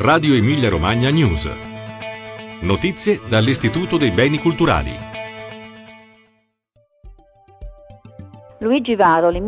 Radio Emilia Romagna News. Notizie dall'Istituto dei Beni Culturali. Luigi Varoli,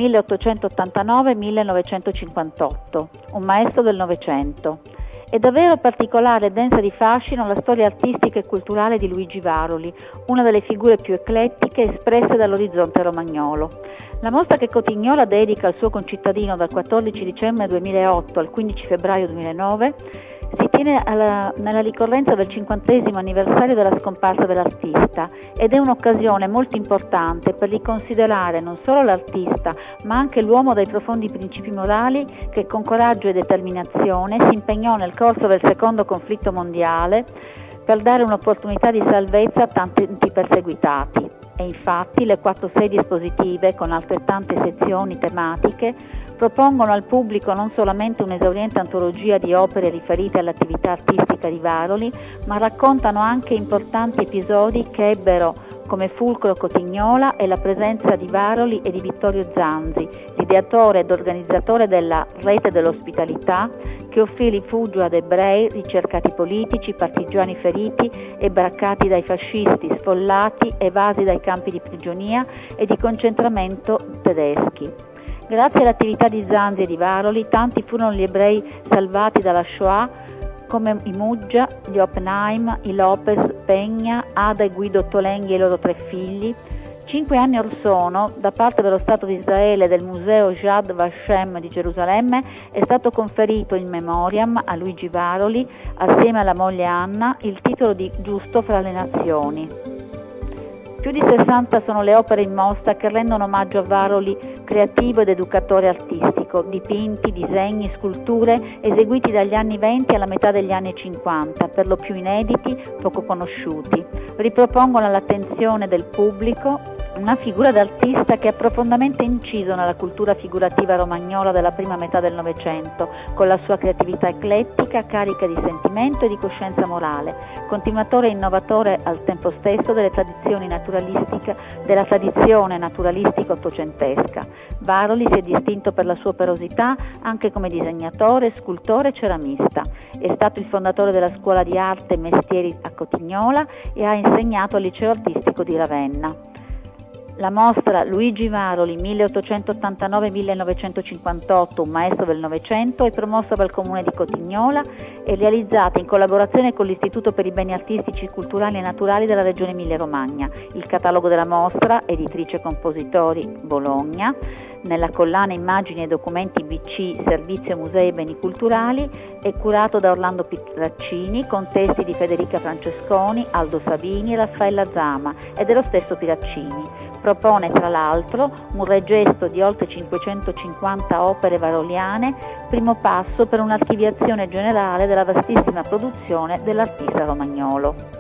1889-1958, un maestro del Novecento. È davvero particolare e densa di fascino la storia artistica e culturale di Luigi Varoli, una delle figure più eclettiche espresse dall'orizzonte romagnolo. La mostra che Cotignola dedica al suo concittadino dal 14 dicembre 2008 al 15 febbraio 2009 si tiene nella ricorrenza del 50° anniversario della scomparsa dell'artista ed è un'occasione molto importante per riconsiderare non solo l'artista ma anche l'uomo dai profondi principi morali che con coraggio e determinazione si impegnò nel corso del secondo conflitto mondiale per dare un'opportunità di salvezza a tanti perseguitati. E infatti le 4 sedie espositive con altrettante sezioni tematiche propongono al pubblico non solamente un'esauriente antologia di opere riferite all'attività artistica di Varoli, ma raccontano anche importanti episodi che ebbero come fulcro Cotignola e la presenza di Varoli e di Vittorio Zanzi, l'ideatore ed organizzatore della Rete dell'Ospitalità, che offrì rifugio ad ebrei, ricercati politici, partigiani feriti e braccati dai fascisti, sfollati, evasi dai campi di prigionia e di concentramento tedeschi. Grazie all'attività di Zanzi e di Varoli, tanti furono gli ebrei salvati dalla Shoah, come i Muggia, gli Oppenheim, i Lopez, Peña, Ada e Guido Tolenghi e i loro 3 figli. 5 anni or sono, da parte dello Stato di Israele e del Museo Yad Vashem di Gerusalemme, è stato conferito in memoriam a Luigi Varoli, assieme alla moglie Anna, il titolo di Giusto fra le Nazioni. Più di 60 sono le opere in mostra che rendono omaggio a Varoli creativo ed educatore artistico, dipinti, disegni, sculture eseguiti dagli anni 20 alla metà degli anni 50, per lo più inediti, poco conosciuti. Ripropongono all'attenzione del pubblico una figura d'artista che ha profondamente inciso nella cultura figurativa romagnola della prima metà del Novecento, con la sua creatività eclettica, carica di sentimento e di coscienza morale, continuatore e innovatore al tempo stesso della tradizione naturalistica ottocentesca. Varoli si è distinto per la sua operosità anche come disegnatore, scultore e ceramista. È stato il fondatore della Scuola di Arte e Mestieri a Cotignola e ha insegnato al Liceo Artistico di Ravenna. La mostra Luigi Varoli 1889-1958, un maestro del Novecento, è promossa dal Comune di Cotignola e realizzata in collaborazione con l'Istituto per i Beni Artistici, Culturali e Naturali della Regione Emilia-Romagna. Il catalogo della mostra, editrice Compositori Bologna, nella collana Immagini e Documenti BC Servizio Musei e Beni Culturali, è curato da Orlando Piraccini con testi di Federica Francesconi, Aldo Savini e Raffaella Zama e dello stesso Piraccini. Propone tra l'altro un regesto di oltre 550 opere varoliane, primo passo per un'archiviazione generale della vastissima produzione dell'artista romagnolo.